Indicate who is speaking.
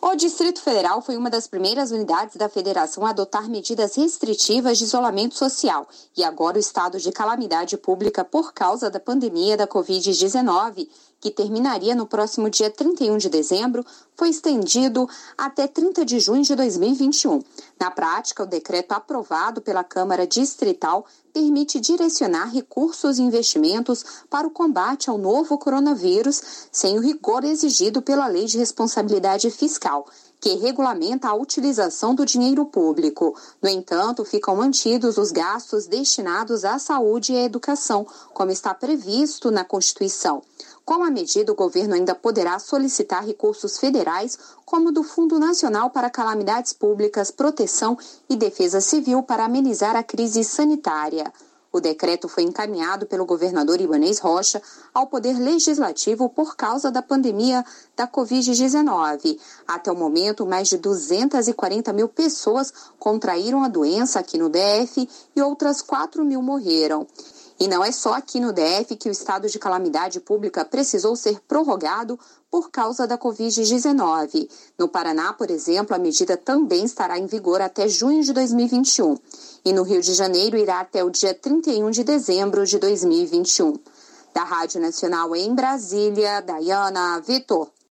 Speaker 1: O Distrito Federal foi uma das primeiras unidades da federação a adotar medidas restritivas de isolamento social e agora o estado de calamidade pública por causa da pandemia da Covid-19, que terminaria no próximo dia 31 de dezembro, foi estendido até 30 de junho de 2021. Na prática, o decreto aprovado pela Câmara Distrital permite direcionar recursos e investimentos para o combate ao novo coronavírus, sem o rigor exigido pela Lei de Responsabilidade Fiscal, que regulamenta a utilização do dinheiro público. No entanto, ficam mantidos os gastos destinados à saúde e à educação, como está previsto na Constituição. Com a medida, o governo ainda poderá solicitar recursos federais, como do Fundo Nacional para Calamidades Públicas, Proteção e Defesa Civil para amenizar a crise sanitária. O decreto foi encaminhado pelo governador Ibanez Rocha ao Poder Legislativo por causa da pandemia da Covid-19. Até o momento, mais de 240 mil pessoas contraíram a doença aqui no DF e outras 4 mil morreram. E não é só aqui no DF que o estado de calamidade pública precisou ser prorrogado por causa da Covid-19. No Paraná, por exemplo, a medida também estará em vigor até junho de 2021. E no Rio de Janeiro irá até o dia 31 de dezembro de 2021. Da Rádio Nacional em Brasília, Dayana Vitor.